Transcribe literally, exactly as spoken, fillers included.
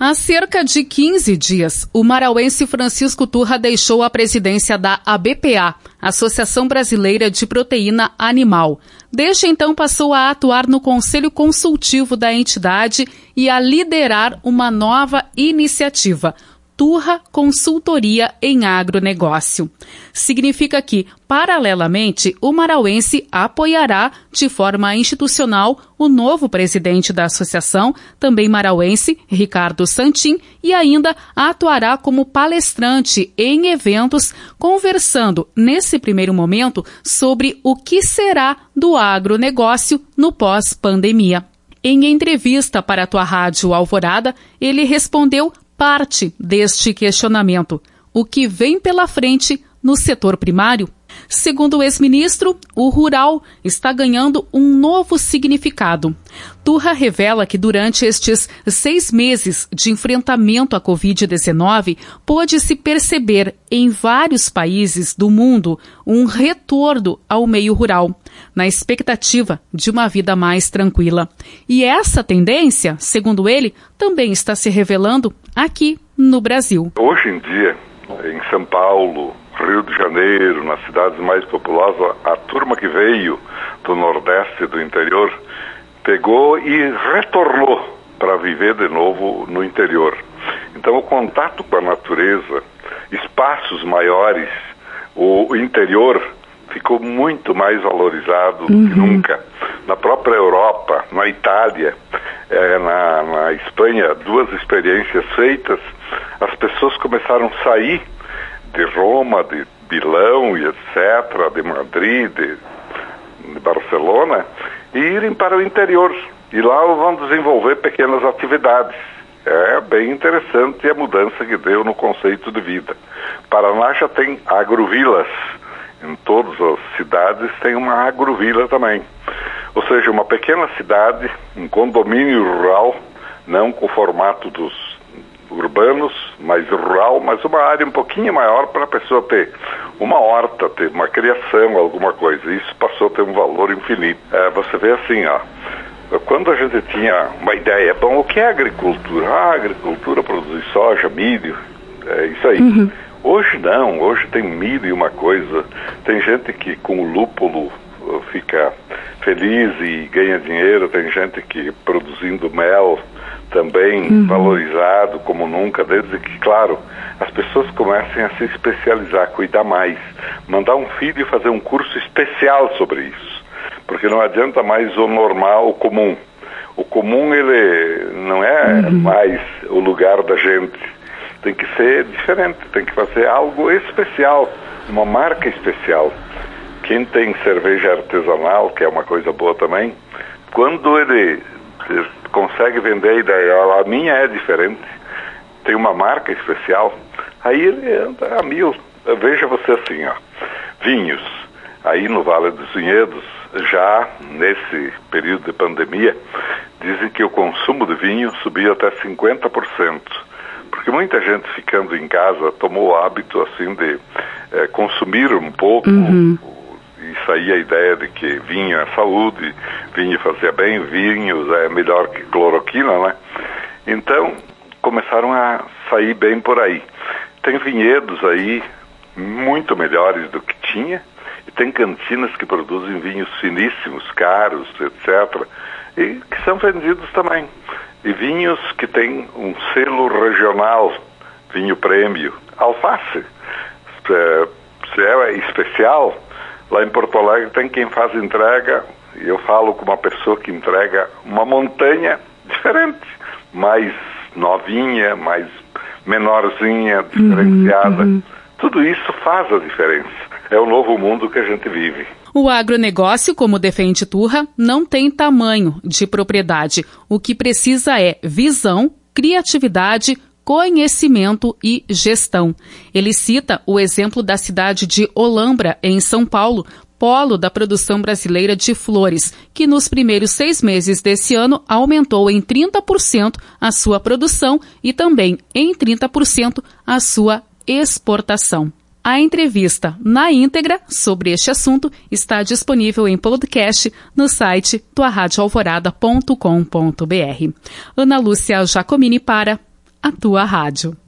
Há cerca de quinze dias, o marauense Francisco Turra deixou a presidência da A B P A, Associação Brasileira de Proteína Animal. Desde então, passou a atuar no Conselho Consultivo da entidade e a liderar uma nova iniciativa, Turra Consultoria em Agronegócio. Significa que, paralelamente, o marauense apoiará de forma institucional o novo presidente da associação, também marauense, Ricardo Santin, e ainda atuará como palestrante em eventos, conversando, nesse primeiro momento, sobre o que será do agronegócio no pós-pandemia. Em entrevista para a tua rádio Alvorada, ele respondeu parte deste questionamento: o que vem pela frente no setor primário? Segundo o ex-ministro, o rural está ganhando um novo significado. Turra revela que durante estes seis meses de enfrentamento à covid dezenove, pôde-se perceber em vários países do mundo um retorno ao meio rural, na expectativa de uma vida mais tranquila. E essa tendência, segundo ele, também está se revelando aqui no Brasil. Hoje em dia, em São Paulo, Rio de Janeiro, nas cidades mais populosas, a turma que veio do Nordeste, do interior, pegou e retornou para viver de novo no interior. Então, o contato com a natureza, espaços maiores, o interior ficou muito mais valorizado uhum. do que nunca. Na própria Europa, na Itália, é, na, na Espanha, duas experiências feitas, as pessoas começaram a sair de Roma, de Milão e etcétera, de Madrid, de, de Barcelona, e irem para o interior. E lá vão desenvolver pequenas atividades. É bem interessante a mudança que deu no conceito de vida. Paraná já tem agrovilas. Em todas as cidades tem uma agrovila também. Ou seja, uma pequena cidade, um condomínio rural, não com o formato dos urbanos, mais rural, mas uma área um pouquinho maior para a pessoa ter uma horta, ter uma criação, alguma coisa. Isso passou a ter um valor infinito. É, você vê assim, ó, quando a gente tinha uma ideia, bom, o que é agricultura? Ah, a agricultura produz soja, milho, é isso aí. Uhum. Hoje não, hoje tem mil e uma coisa. Tem gente que com o lúpulo fica feliz e ganha dinheiro, tem gente que produzindo mel também uhum. valorizado como nunca, desde que, claro, as pessoas comecem a se especializar, cuidar mais, mandar um filho fazer um curso especial sobre isso, porque não adianta mais o normal, o comum. O comum, ele não é uhum. mais o lugar da gente, tem que ser diferente, tem que fazer algo especial, uma marca especial. Quem tem cerveja artesanal, que é uma coisa boa também, quando ele consegue vender a ideia, a minha é diferente, tem uma marca especial, aí ele anda a mil. Veja você assim, ó, vinhos, aí no Vale dos Vinhedos, já nesse período de pandemia, dizem que o consumo de vinho subiu até cinquenta por cento, porque muita gente ficando em casa tomou o hábito assim de é, consumir um pouco, uhum. Isso aí a ideia de que vinho é saúde, vinho fazia bem, vinhos é melhor que cloroquina, né? Então, começaram a sair bem por aí. Tem vinhedos aí muito melhores do que tinha, e tem cantinas que produzem vinhos finíssimos, caros, etcétera, e que são vendidos também. E vinhos que têm um selo regional, vinho prêmio. Alface, se é especial, lá em Porto Alegre tem quem faz entrega, e eu falo com uma pessoa que entrega uma montanha diferente, mais novinha, mais menorzinha, diferenciada. Uhum, uhum. Tudo isso faz a diferença. É o novo mundo que a gente vive. O agronegócio, como defende Turra, não tem tamanho de propriedade. O que precisa é visão, criatividade, conhecimento e gestão. Ele cita o exemplo da cidade de Olambra, em São Paulo, polo da produção brasileira de flores, que nos primeiros seis meses desse ano aumentou em trinta por cento a sua produção e também em trinta por cento a sua exportação. A entrevista na íntegra sobre este assunto está disponível em podcast no site tua rádio alvorada ponto com ponto b r. Ana Lúcia Giacomini para a tua rádio.